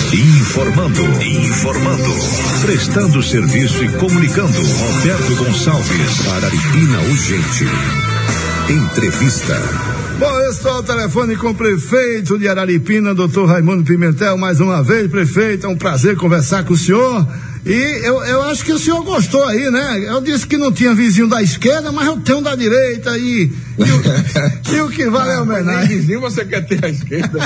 Informando. Prestando serviço e comunicando. Roberto Gonçalves, Araripina Urgente. Entrevista. Bom, eu estou ao telefone com o prefeito de Araripina, doutor Raimundo Pimentel, mais uma vez. Prefeito, é um prazer conversar com o senhor. E eu acho que o senhor gostou aí, né? Eu disse que não tinha vizinho da esquerda, mas eu tenho um da direita e o que vale é a homenagem. Vizinho você quer ter à esquerda?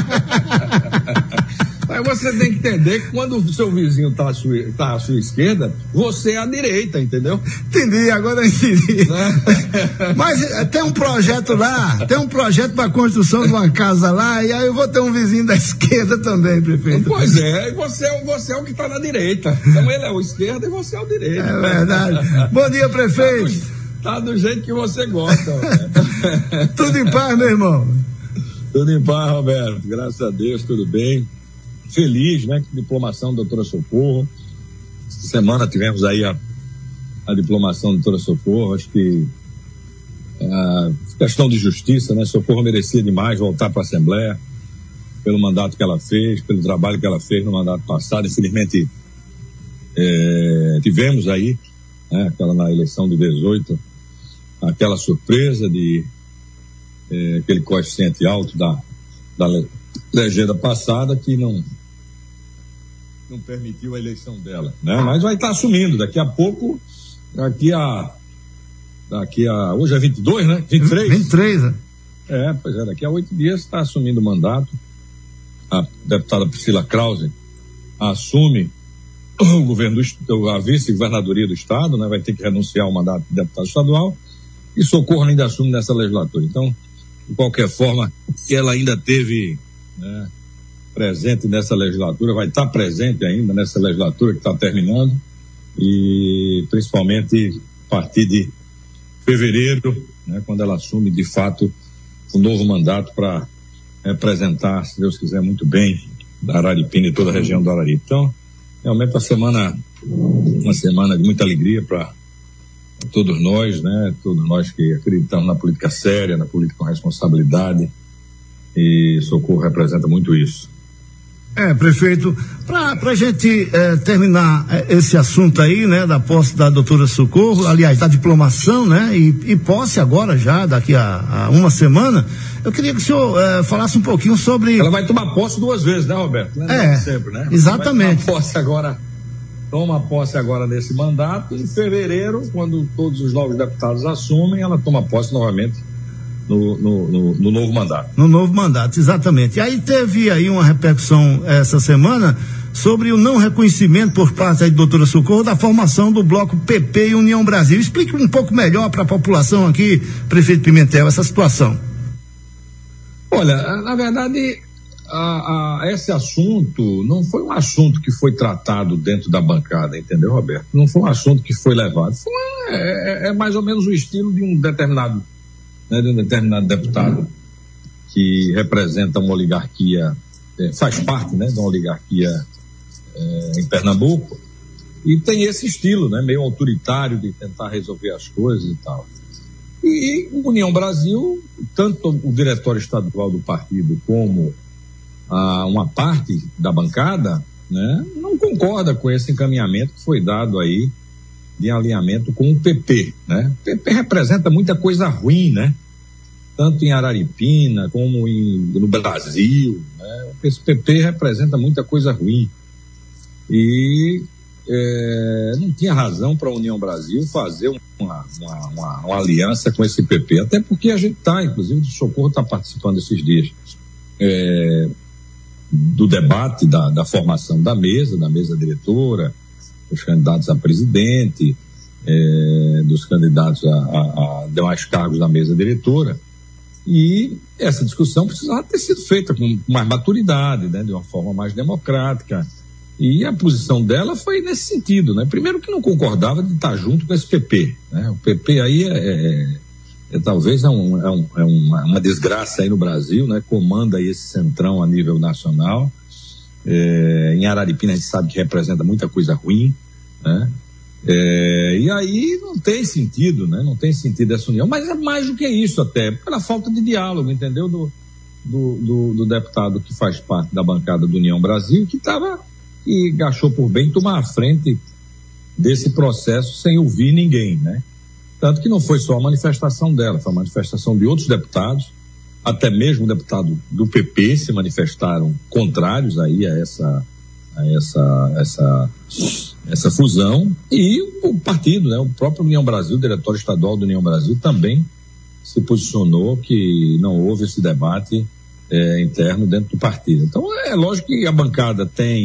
Aí você tem que entender que quando o seu vizinho tá à sua esquerda, você é à direita, entendeu? Entendi, agora eu entendi. Mas tem um projeto lá, para construção de uma casa lá, e aí eu vou ter um vizinho da esquerda também, prefeito. Pois é, você é o que está na direita. Então ele é o esquerdo e você é o direito. É verdade. Bom dia, prefeito. Tá do jeito que você gosta. Tudo em paz, meu irmão? Tudo em paz, Roberto. Graças a Deus, tudo bem. Feliz, né, com a diplomação da doutora Socorro. Essa semana tivemos aí a diplomação da doutora Socorro. Acho que questão de justiça, né, Socorro merecia demais voltar para a Assembleia pelo mandato que ela fez, pelo trabalho que ela fez no mandato passado. Infelizmente tivemos aí, né, aquela na eleição de 18, aquela surpresa de aquele coeficiente alto da legenda passada que não permitiu a eleição dela, né? Mas vai estar assumindo daqui a pouco, hoje é 22, né? 23, né? Pois é, daqui a 8 dias está assumindo o mandato. A deputada Priscila Krause assume o governo a vice-governadoria do estado, né? Vai ter que renunciar ao mandato de deputado estadual, e Socorro ainda assume nessa legislatura. Então, de qualquer forma, que ela ainda teve, né, presente nessa legislatura, vai estar presente ainda nessa legislatura que está terminando, e principalmente a partir de fevereiro, né, quando ela assume de fato um novo mandato para representar, se Deus quiser, muito bem da Araripina e toda a região do Araripe. Então, realmente uma semana de muita alegria para todos nós, né? Todos nós que acreditamos na política séria, na política com responsabilidade, e Socorro representa muito isso. Prefeito, pra gente terminar esse assunto aí, né, da posse da doutora Socorro, aliás, da diplomação, né, e posse agora já, daqui a uma semana, eu queria que o senhor falasse um pouquinho sobre... Ela vai tomar posse 2 vezes, né, Roberto? Sempre, né? Exatamente. Toma posse agora nesse mandato, e em fevereiro, quando todos os novos deputados assumem, ela toma posse novamente no novo mandato. No novo mandato, exatamente. E aí teve aí uma repercussão essa semana sobre o não reconhecimento por parte da doutora Socorro da formação do bloco PP e União Brasil. Explique um pouco melhor para a população aqui, prefeito Pimentel, essa situação. Olha, na verdade, esse assunto não foi um assunto que foi tratado dentro da bancada, entendeu, Roberto? Não foi um assunto que foi levado. É mais ou menos o estilo de um determinado deputado que representa uma oligarquia, faz parte, né, de uma oligarquia em Pernambuco, e tem esse estilo, né, meio autoritário de tentar resolver as coisas e tal. E União Brasil, tanto o diretório estadual do partido como uma parte da bancada, né, não concorda com esse encaminhamento que foi dado aí de alinhamento com o PP, né? O PP representa muita coisa ruim, né? Tanto em Araripina como no Brasil, né? Esse PP representa muita coisa ruim. E não tinha razão para a União Brasil fazer uma aliança com esse PP, até porque a gente inclusive o Socorro está participando esses dias do debate da formação da mesa diretora, dos candidatos a presidente, dos candidatos a demais cargos da mesa diretora, e essa discussão precisava ter sido feita com mais maturidade, né, de uma forma mais democrática, e a posição dela foi nesse sentido, né? Primeiro que não concordava de estar junto com esse PP, né? O PP aí talvez uma desgraça aí no Brasil, né? Comanda aí esse centrão a nível nacional. Em Araripina a gente sabe que representa muita coisa ruim, né? E aí não tem sentido, né? Não tem sentido essa união, mas é mais do que isso até, pela falta de diálogo, entendeu? Do deputado que faz parte da bancada do União Brasil, que estava que achou por bem tomar a frente desse processo sem ouvir ninguém, né? Tanto que não foi só a manifestação dela, foi a manifestação de outros deputados, até mesmo deputados do PP se manifestaram contrários aí a essa fusão, e o partido, né, o próprio União Brasil, o diretório estadual do União Brasil também se posicionou que não houve esse debate interno dentro do partido. Então é lógico que a bancada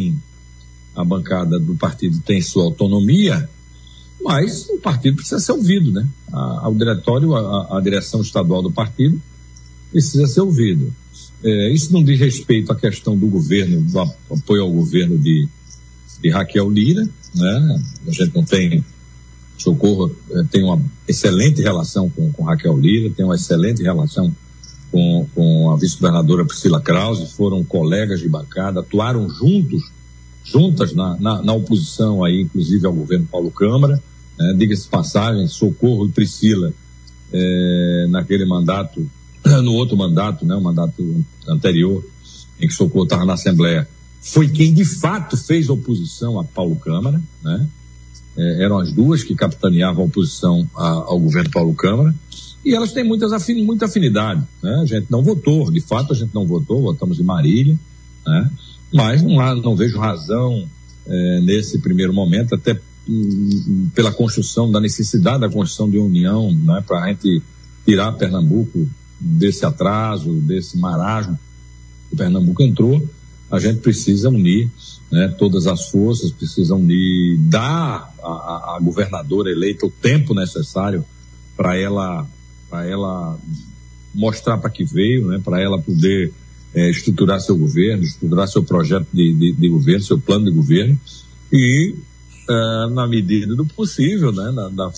do partido tem sua autonomia, mas o partido precisa ser ouvido, né? O diretório, a direção estadual do partido precisa ser ouvido. Isso não diz respeito à questão do governo, do apoio ao governo de Raquel Lira, né? A gente não tem, Socorro tem uma excelente relação com Raquel Lira, tem uma excelente relação com a vice-governadora Priscila Krause, foram colegas de bancada, atuaram juntas na oposição aí, inclusive ao governo Paulo Câmara, diga-se de passagem, Socorro e Priscila, naquele mandato, no outro mandato, né, o mandato anterior, em que Socorro estava na Assembleia, foi quem de fato fez oposição a Paulo Câmara, né? Eram as duas que capitaneavam a oposição ao governo Paulo Câmara, e elas têm muita afinidade, né? A gente não votou, de fato a gente não votou, votamos em Marília, né? Mas não vejo razão nesse primeiro momento, até pela construção, da necessidade da construção de união, né? Para a gente tirar Pernambuco desse atraso, desse marasmo que Pernambuco entrou. A gente precisa unir, né, todas as forças, precisa unir, dar à governadora eleita o tempo necessário para ela mostrar para que veio, né, para ela poder estruturar seu governo, estruturar seu projeto de governo, seu plano de governo, e na medida do possível, né,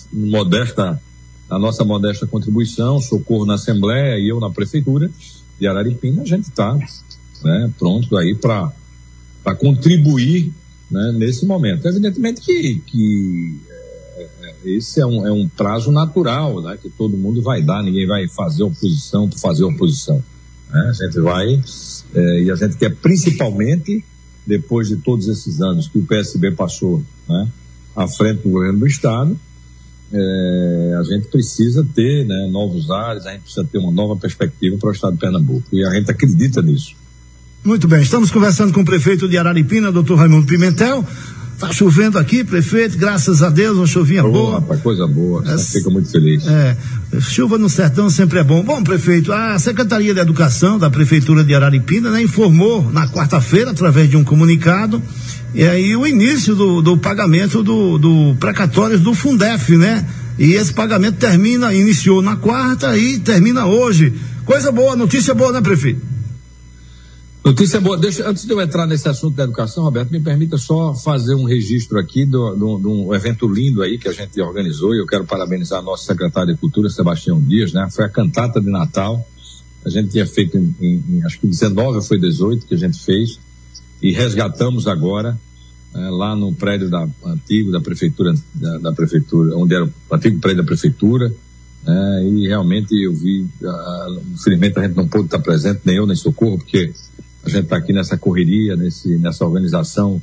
na nossa modesta contribuição, Socorro na Assembleia e eu na Prefeitura de Araripina, a gente está, né, pronto aí para contribuir, né, nesse momento. Evidentemente que esse é um prazo natural, né, que todo mundo vai dar, ninguém vai fazer oposição por fazer oposição, né? A gente vai e a gente quer, principalmente depois de todos esses anos que o PSB passou, né, à frente do governo do estado, a gente precisa ter, né, novos ares, a gente precisa ter uma nova perspectiva para o estado de Pernambuco, e a gente acredita nisso. Muito bem, estamos conversando com o prefeito de Araripina, doutor Raimundo Pimentel. Tá chovendo aqui, prefeito, graças a Deus, uma chuvinha boa. Rapaz, coisa boa, fica muito feliz. Chuva no sertão sempre é bom. Bom, prefeito, a Secretaria de Educação da Prefeitura de Araripina, né, informou na quarta-feira, através de um comunicado, e aí o início do pagamento do precatórios do Fundef, né? E esse pagamento iniciou na quarta e termina hoje. Coisa boa, notícia boa, né, prefeito? Notícia boa. Antes de eu entrar nesse assunto da educação, Roberto, me permita só fazer um registro aqui de um evento lindo aí que a gente organizou, e eu quero parabenizar nosso secretário de Cultura, Sebastião Dias, né? Foi a cantata de Natal. A gente tinha feito em acho que 19 ou foi 18 que a gente fez, e resgatamos agora lá no prédio antigo da prefeitura, da prefeitura, onde era o antigo prédio da prefeitura, e realmente eu vi, infelizmente a gente não pôde estar presente, nem eu nem Socorro, porque a gente está aqui nessa correria, nessa organização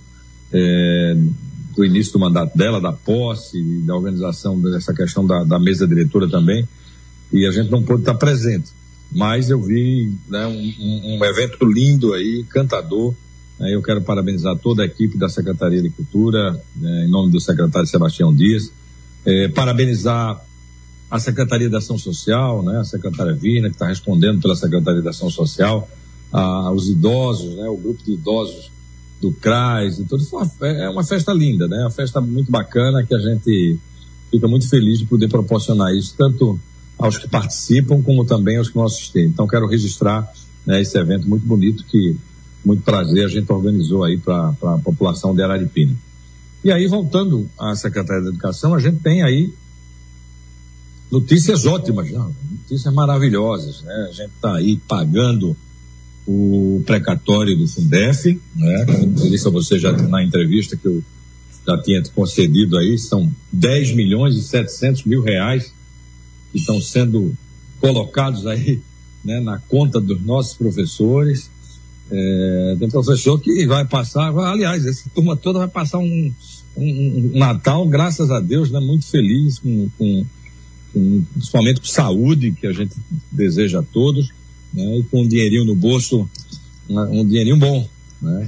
do início do mandato dela, da posse, da organização dessa questão da mesa diretora também, e a gente não pôde estar presente, mas eu vi, né, um evento lindo aí, encantador. Eu quero parabenizar toda a equipe da Secretaria de Cultura, em nome do secretário Sebastião Dias, parabenizar a Secretaria de Ação Social, né, a secretária Vina, que está respondendo pela Secretaria de Ação Social, aos idosos, né, o grupo de idosos do CRAS, e tudo. É uma festa linda, né, uma festa muito bacana, que a gente fica muito feliz de poder proporcionar isso, tanto aos que participam, como também aos que não assistem. Então, quero registrar, né, esse evento muito bonito, que muito prazer a gente organizou aí para a população de Araripina. E aí, voltando à Secretaria da Educação, a gente tem aí notícias ótimas, né? Notícias maravilhosas, né? A gente está aí pagando o precatório do Fundef, né? Como eu disse a você já na entrevista que eu já tinha concedido aí, são 10.700.000 reais que estão sendo colocados aí, né, na conta dos nossos professores. Tem professor que vai passar, aliás, essa turma toda vai passar um Natal, graças a Deus, né, muito feliz, principalmente com saúde, que a gente deseja a todos, né, e com um dinheirinho no bolso, um dinheirinho bom, né?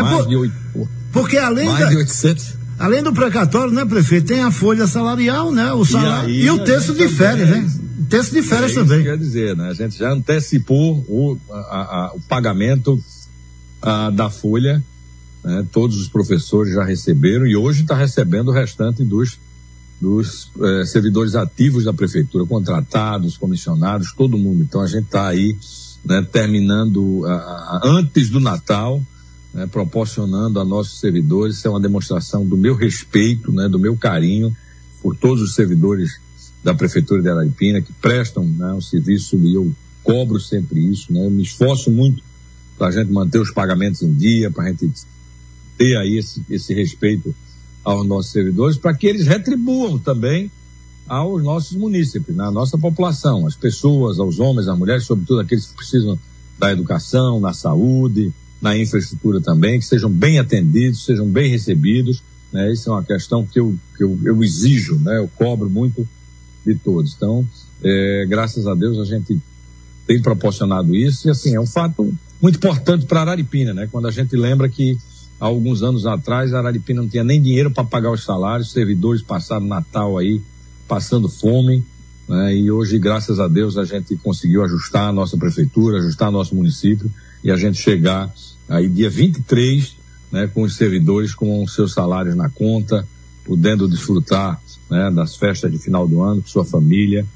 Porque além de 800. Além do precatório, né, prefeito, tem a folha salarial, né, o salário e o terço de férias, né? O terço de férias também. Quer dizer, né, a gente já antecipou o pagamento da folha, né, todos os professores já receberam e hoje está recebendo o restante dos servidores ativos da prefeitura, contratados, comissionados, todo mundo. Então a gente está aí, né, terminando antes do Natal, né, proporcionando a nossos servidores. Isso é uma demonstração do meu respeito, né, do meu carinho por todos os servidores da prefeitura de Araripina que prestam, né, um serviço, e eu cobro sempre isso, né, eu me esforço muito para a gente manter os pagamentos em dia, para a gente ter aí esse respeito aos nossos servidores, para que eles retribuam também aos nossos munícipes, à nossa população, às pessoas, aos homens, às mulheres, sobretudo aqueles que precisam da educação, da saúde, na infraestrutura também, que sejam bem atendidos, sejam bem recebidos, né? Isso é uma questão que eu exijo, né? Eu cobro muito de todos. Então, graças a Deus a gente tem proporcionado isso, e assim, é um fato muito importante para Araripina, né? Quando a gente lembra que há alguns anos atrás a Araripina não tinha nem dinheiro para pagar os salários, os servidores passaram Natal aí passando fome, né? E hoje, graças a Deus, a gente conseguiu ajustar a nossa prefeitura, ajustar nosso município, e a gente chegar aí dia 23, né, com os servidores com os seus salários na conta, podendo desfrutar, né, das festas de final do ano com sua família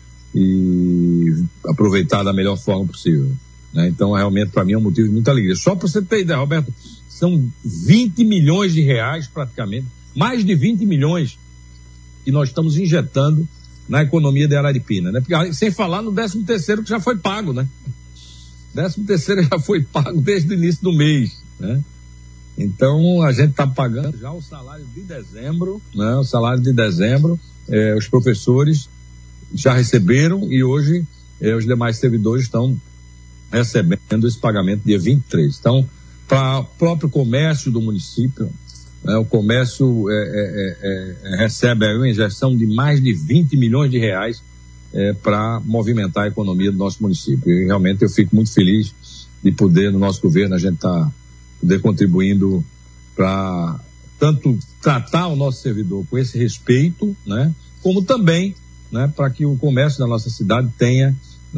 e aproveitar da melhor forma possível, né? Então, realmente, para mim é um motivo de muita alegria. Só para você ter ideia, Roberto, são 20 milhões de reais praticamente, mais de 20 milhões que nós estamos injetando na economia de Araripina, né? Porque, sem falar no 13º que já foi pago, né? 13º já foi pago desde o início do mês, né? Então a gente está pagando já o salário de dezembro, né? O salário de dezembro, os professores já receberam e hoje os demais servidores estão recebendo esse pagamento dia 23. Então, para o próprio comércio do município, né, o comércio recebe aí uma injeção de mais de 20 milhões de reais para movimentar a economia do nosso município. E realmente eu fico muito feliz de poder, no nosso governo, a gente poder contribuindo para tanto tratar o nosso servidor com esse respeito, né, como também, né, para que o comércio da nossa cidade tenha,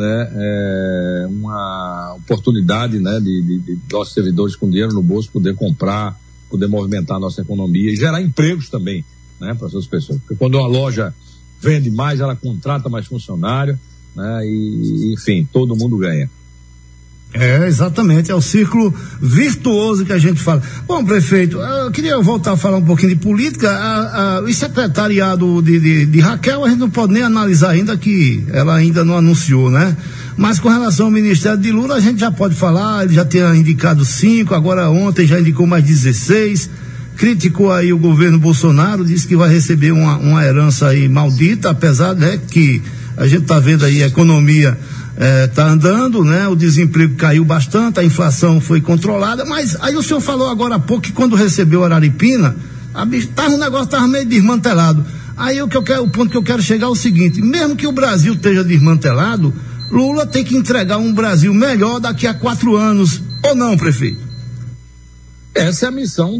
né, uma oportunidade, né, de nossos servidores com dinheiro no bolso poder comprar, poder movimentar a nossa economia e gerar empregos também, né, para essas pessoas. Porque quando uma loja vende mais, ela contrata mais funcionário, né, e enfim, todo mundo ganha. Exatamente, é o círculo virtuoso que a gente fala. Bom, prefeito, eu queria voltar a falar um pouquinho de política. O secretariado de Raquel, a gente não pode nem analisar ainda, que ela ainda não anunciou, né? Mas com relação ao Ministério de Lula, a gente já pode falar, ele já tinha indicado 5, agora ontem já indicou mais 16, criticou aí o governo Bolsonaro, disse que vai receber uma herança aí maldita, apesar, né, que a gente tá vendo aí a economia tá andando, né? O desemprego caiu bastante, a inflação foi controlada, mas aí o senhor falou agora há pouco que quando recebeu Araripina, o negócio estava meio desmantelado. Aí o ponto que eu quero chegar é o seguinte: mesmo que o Brasil esteja desmantelado, Lula tem que entregar um Brasil melhor daqui a 4 anos, ou não, prefeito? Essa é a missão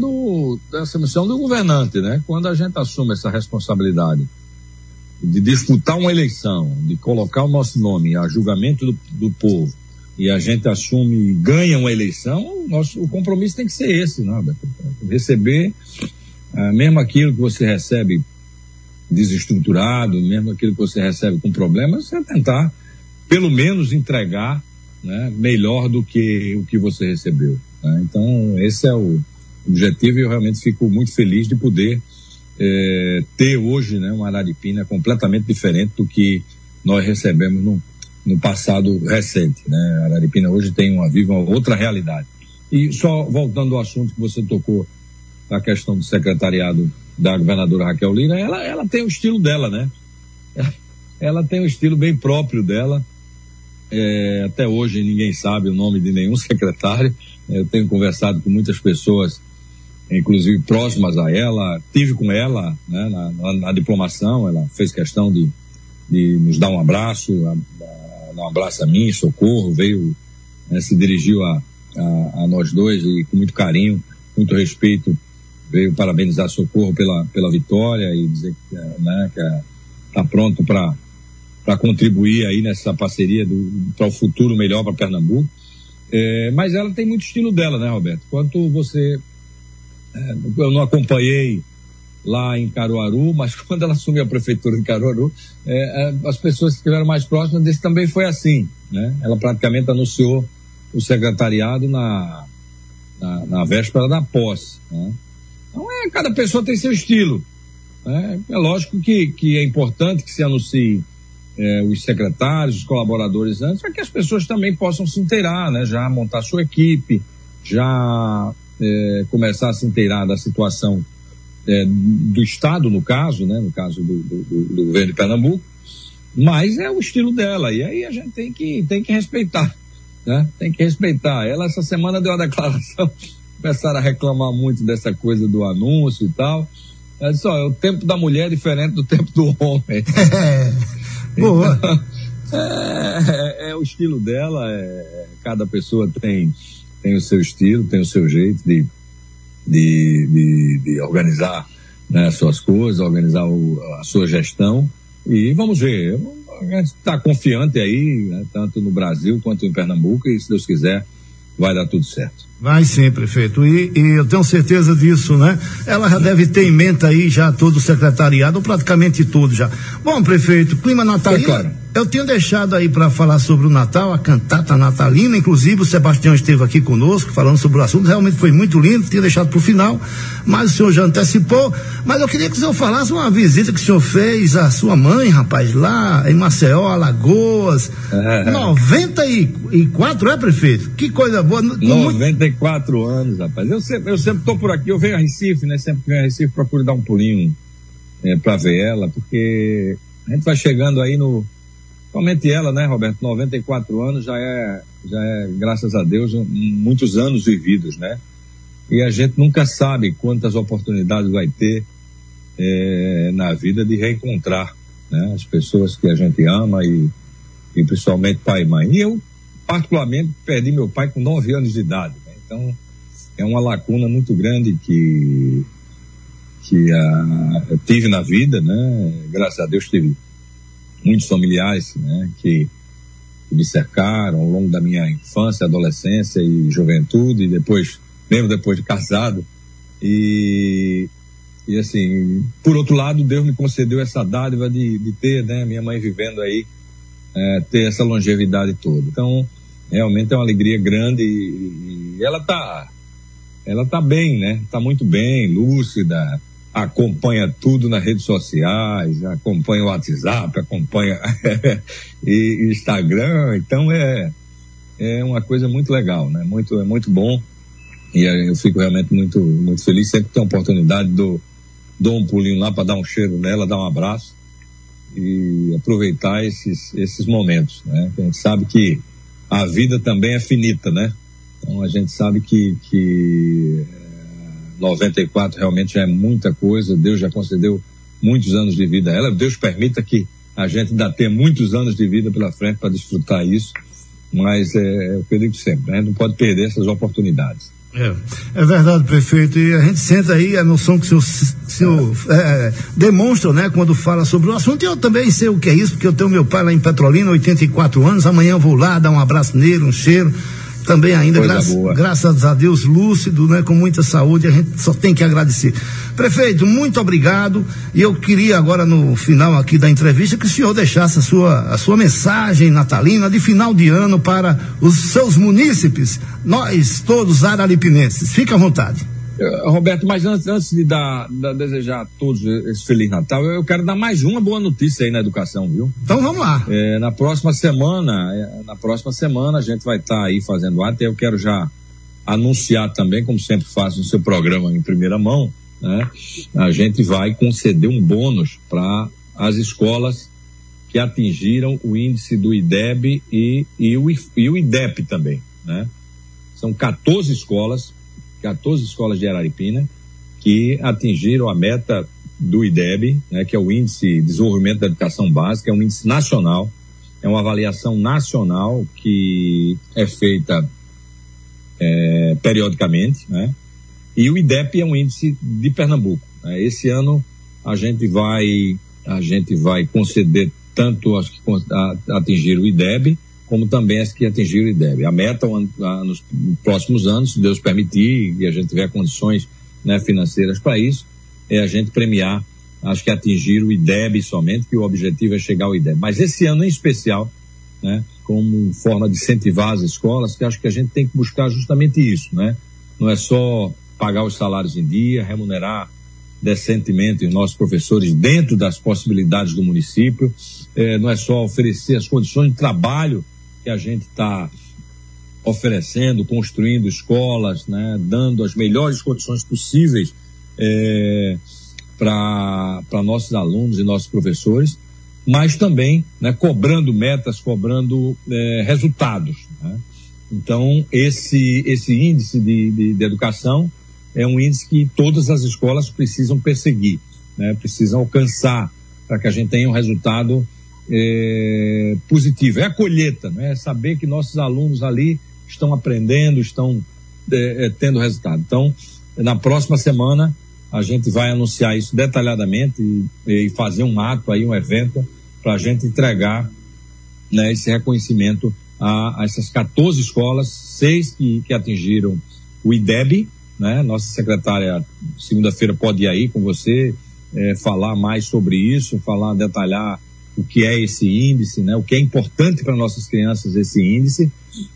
do governante, né? Quando a gente assume essa responsabilidade de disputar uma eleição, de colocar o nosso nome a julgamento do povo, e a gente assume e ganha uma eleição, o compromisso tem que ser esse, né? Receber mesmo aquilo que você recebe desestruturado, mesmo aquilo que você recebe com problemas, você tentar pelo menos entregar, né, melhor do que o que você recebeu, né? Então esse é o objetivo, e eu realmente fico muito feliz de poder ter hoje, né, uma Araripina completamente diferente do que nós recebemos no passado recente, né? A Araripina hoje vive uma outra realidade. E só voltando ao assunto que você tocou, a questão do secretariado da governadora Raquel Lira, ela tem o estilo dela, né? Ela tem um estilo bem próprio dela. Até hoje ninguém sabe o nome de nenhum secretário. Eu tenho conversado com muitas pessoas, inclusive próximas a ela, tive com ela, né, na diplomação. Ela fez questão de nos dar um abraço, dar um abraço a mim, Socorro, veio, se dirigiu a nós dois e com muito carinho, muito respeito, veio parabenizar Socorro pela vitória e dizer que está pronto para contribuir aí nessa parceria para o futuro melhor para Pernambuco. Mas ela tem muito estilo dela, né, Roberto? Quanto você... eu não acompanhei lá em Caruaru, mas quando ela assumiu a prefeitura de Caruaru, as pessoas que estiveram mais próximas disse também foi assim, né? Ela praticamente anunciou o secretariado na véspera da posse, né? Então, cada pessoa tem seu estilo, né? É lógico que é importante que se anuncie os secretários, os colaboradores antes, para que as pessoas também possam se inteirar, né? Já montar sua equipe, já começar a se inteirar da situação do Estado, no caso, né? No caso do governo de Pernambuco, mas é o estilo dela, e aí a gente tem que respeitar, né? Tem que respeitar. Ela essa semana deu uma declaração, começaram a reclamar muito dessa coisa do anúncio e tal. Ela disse, o tempo da mulher é diferente do tempo do homem. Boa. É o estilo dela, cada pessoa tem o seu estilo, tem o seu jeito de organizar, né, as suas coisas, organizar a sua gestão, e vamos ver, a gente está confiante aí, né, tanto no Brasil quanto em Pernambuco, e se Deus quiser vai dar tudo certo. Vai sim, prefeito, e eu tenho certeza disso, né? Ela já deve ter em mente aí já todo o secretariado, ou praticamente tudo já. Bom, prefeito, clima natalino, claro. Eu tinha deixado aí para falar sobre o Natal, a cantata natalina, inclusive o Sebastião esteve aqui conosco falando sobre o assunto, realmente foi muito lindo, tinha deixado para o final, mas o senhor já antecipou, mas eu queria que o senhor falasse uma visita que o senhor fez à sua mãe, rapaz, lá em Maceió, Alagoas, 94, prefeito? Que coisa boa. 94 anos, rapaz, eu sempre estou por aqui, eu venho a Recife, né, sempre que venho a Recife procuro dar um pulinho para ver ela, porque a gente vai chegando aí somente ela, né, Roberto, 94 anos já é, graças a Deus, muitos anos vividos, né? E a gente nunca sabe quantas oportunidades vai ter na vida de reencontrar, né, as pessoas que a gente ama e principalmente pai e mãe. E eu, particularmente, perdi meu pai com 9 anos de idade, né? Então, é uma lacuna muito grande que eu tive na vida, né? Graças a Deus tive muitos familiares, né, que me cercaram ao longo da minha infância, adolescência e juventude, e depois de casado, e assim, por outro lado, Deus me concedeu essa dádiva de ter, né, minha mãe vivendo aí, ter essa longevidade toda. Então, realmente é uma alegria grande, e ela tá bem, né, tá muito bem, lúcida, acompanha tudo nas redes sociais, acompanha o WhatsApp, acompanha Instagram, então é uma coisa muito legal, né? É muito bom, e eu fico realmente muito, muito feliz sempre que tem a oportunidade, dou um pulinho lá para dar um cheiro nela, dar um abraço e aproveitar esses momentos, né? A gente sabe que a vida também é finita, né? Então a gente sabe que 94 realmente já é muita coisa, Deus já concedeu muitos anos de vida a ela, Deus permita que a gente ainda tenha muitos anos de vida pela frente para desfrutar isso, mas é o que eu digo sempre, a gente não pode perder essas oportunidades. É verdade, prefeito, e a gente sente aí a noção que o senhor demonstra, né, quando fala sobre o assunto, e eu também sei o que é isso, porque eu tenho meu pai lá em Petrolina, 84 anos, amanhã eu vou lá dar um abraço nele, um cheiro, também ainda, graças a Deus, lúcido, né, com muita saúde, a gente só tem que agradecer. Prefeito, muito obrigado, e eu queria agora no final aqui da entrevista que o senhor deixasse a sua mensagem natalina de final de ano para os seus munícipes, nós todos araripinenses, fique à vontade. Roberto, mas antes de desejar a todos esse Feliz Natal, eu quero dar mais uma boa notícia aí na educação, viu? Então vamos lá. Na próxima semana a gente vai estar aí fazendo arte, eu quero já anunciar também, como sempre faço no seu programa em primeira mão, né? A gente vai conceder um bônus para as escolas que atingiram o índice do IDEB e o IDEP também, né? São 14 escolas de Araripina que atingiram a meta do IDEB, né, que é o Índice de Desenvolvimento da Educação Básica, é um índice nacional, é uma avaliação nacional que é feita periodicamente, né? E o IDEP é um índice de Pernambuco, né? Esse ano a gente vai conceder tanto as que atingiram o IDEB, como também as que atingiram o IDEB. A meta nos próximos anos, se Deus permitir e a gente tiver condições, né, financeiras para isso, é a gente premiar as que atingiram o IDEB somente, que o objetivo é chegar ao IDEB. Mas esse ano em especial, né, como forma de incentivar as escolas, que acho que a gente tem que buscar justamente isso, né? Não é só pagar os salários em dia, remunerar decentemente os nossos professores dentro das possibilidades do município, não é só oferecer as condições de trabalho que a gente está oferecendo, construindo escolas, né, dando as melhores condições possíveis para nossos alunos e nossos professores, mas também, né, cobrando metas, cobrando resultados, né? Então, esse índice de educação é um índice que todas as escolas precisam perseguir, né, precisam alcançar, para que a gente tenha um resultado positivo. É a colheita, né? É saber que nossos alunos ali estão aprendendo, estão tendo resultado. Então, na próxima semana, a gente vai anunciar isso detalhadamente e fazer um ato aí, um evento, para a gente entregar, né, esse reconhecimento a essas 14 escolas, 6 que atingiram o IDEB, né? Nossa secretária, segunda-feira, pode ir aí com você, falar mais sobre isso, detalhar o que é esse índice, né? O que é importante para nossas crianças esse índice,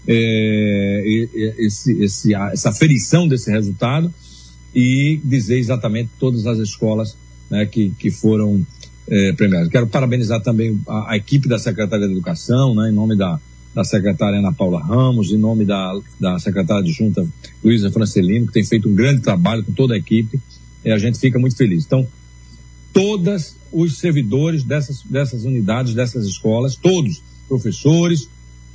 essa aferição desse resultado, e dizer exatamente todas as escolas, né, que foram premiadas. Quero parabenizar também a equipe da Secretaria de Educação, né, em nome da secretária Ana Paula Ramos, em nome da secretária adjunta Luísa Francelino, que tem feito um grande trabalho com toda a equipe, a gente fica muito feliz. Então, todos os servidores dessas unidades, dessas escolas, todos, professores,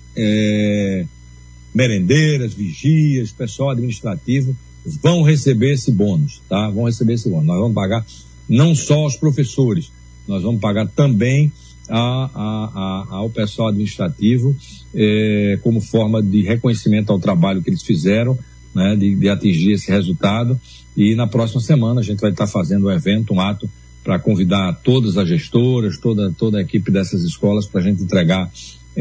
merendeiras, vigias, pessoal administrativo, vão receber esse bônus, tá? Vão receber esse bônus. Nós vamos pagar não só aos professores, nós vamos pagar também ao pessoal administrativo, como forma de reconhecimento ao trabalho que eles fizeram, né, de atingir esse resultado. E na próxima semana a gente vai estar fazendo um evento, um ato, para convidar todas as gestoras, toda a equipe dessas escolas, para a gente entregar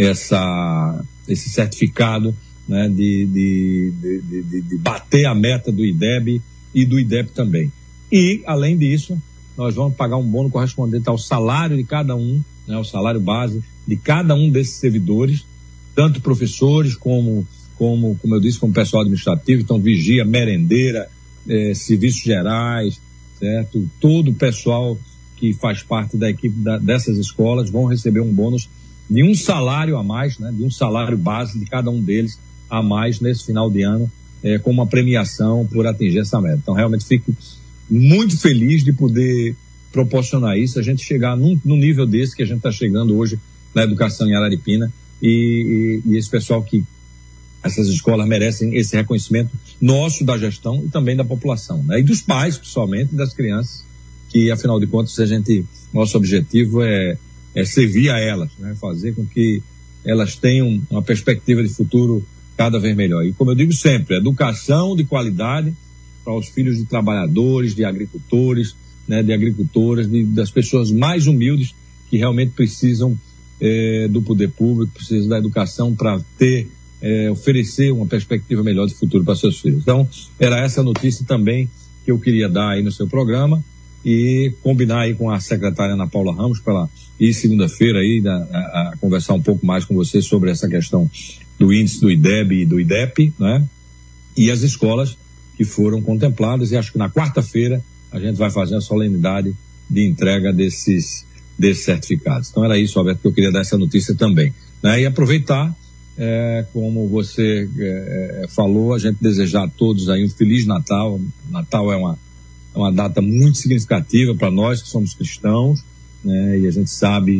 esse certificado, né, de bater a meta do IDEB e do IDEP também. E, além disso, nós vamos pagar um bônus correspondente ao salário de cada um, né, o salário base de cada um desses servidores, tanto professores como eu disse, como pessoal administrativo, então vigia, merendeira, serviços gerais, certo? Todo o pessoal que faz parte da equipe dessas escolas vão receber um bônus de um salário a mais, né, de um salário base de cada um deles a mais nesse final de ano, como uma premiação por atingir essa meta. Então, realmente fico muito feliz de poder proporcionar isso, a gente chegar num nível desse que a gente está chegando hoje na educação em Araripina, e esse pessoal essas escolas merecem esse reconhecimento nosso, da gestão e também da população, né? E dos pais, principalmente, e das crianças, que afinal de contas nosso objetivo é servir a elas, né? Fazer com que elas tenham uma perspectiva de futuro cada vez melhor. E como eu digo sempre, educação de qualidade para os filhos de trabalhadores, de agricultores, né, de agricultoras, das pessoas mais humildes que realmente precisam do poder público, precisam da educação para oferecer uma perspectiva melhor de futuro para seus filhos. Então, era essa notícia também que eu queria dar aí no seu programa e combinar aí com a secretária Ana Paula Ramos para ela ir segunda-feira aí a conversar um pouco mais com você sobre essa questão do índice do IDEB e do IDEP, né? E as escolas que foram contempladas, e acho que na quarta-feira a gente vai fazer a solenidade de entrega desses certificados. Então era isso, Alberto, que eu queria dar essa notícia também, né? E aproveitar, como você falou, a gente desejar a todos aí um Feliz Natal. Natal é uma data muito significativa para nós que somos cristãos, né? E a gente sabe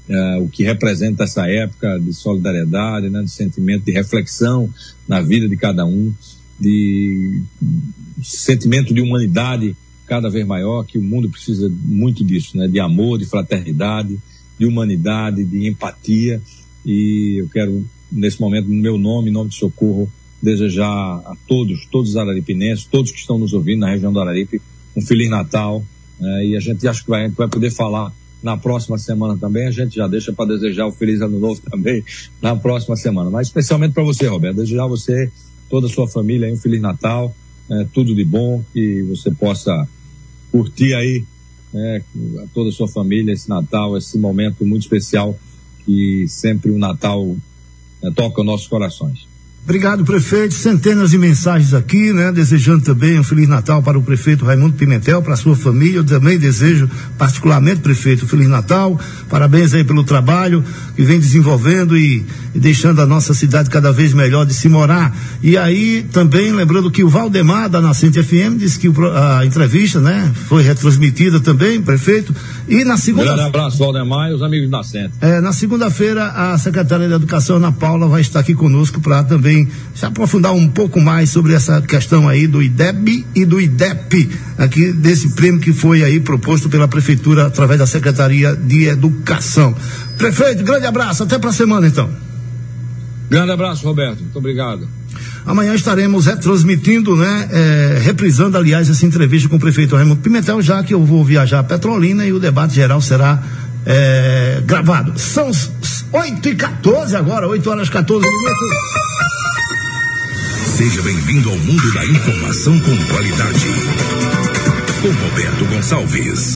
o que representa essa época de solidariedade, né, de sentimento de reflexão na vida de cada um, de sentimento de humanidade cada vez maior, que o mundo precisa muito disso, né, de amor, de fraternidade, de humanidade, de empatia. E eu quero, nesse momento, no meu nome, em nome de Socorro, desejar a todos os araripinenses, todos que estão nos ouvindo na região do Araripe, um Feliz Natal, e a gente acha que a gente vai poder falar na próxima semana também. A gente já deixa para desejar o Feliz Ano Novo também na próxima semana, mas especialmente para você, Roberto, desejar a você, toda a sua família aí, um Feliz Natal, tudo de bom, que você possa curtir aí, toda a sua família, esse Natal, esse momento muito especial, que sempre o Natal toca os nossos corações. Obrigado, prefeito. Centenas de mensagens aqui, né? Desejando também um Feliz Natal para o prefeito Raimundo Pimentel, para a sua família. Eu também desejo, particularmente, prefeito, Feliz Natal. Parabéns aí pelo trabalho que vem desenvolvendo e deixando a nossa cidade cada vez melhor de se morar. E aí, também, lembrando que o Valdemar, da Nascente FM, disse que a entrevista, né? Foi retransmitida também, prefeito. E na segunda... Grande abraço, Valdemar, e os amigos da Nascente. Na segunda-feira, a secretária de Educação, Ana Paula, vai estar aqui conosco para também se aprofundar um pouco mais sobre essa questão aí do IDEB e do IDEP, aqui desse prêmio que foi aí proposto pela Prefeitura através da Secretaria de Educação. Prefeito, grande abraço, até para a semana então. Grande abraço, Roberto, muito obrigado. Amanhã estaremos retransmitindo, reprisando, aliás, essa entrevista com o prefeito Raimundo Pimentel, já que eu vou viajar a Petrolina e o debate geral será gravado. São 8h14 agora, 8h14. Seja bem-vindo ao mundo da informação com qualidade. Com Roberto Gonçalves.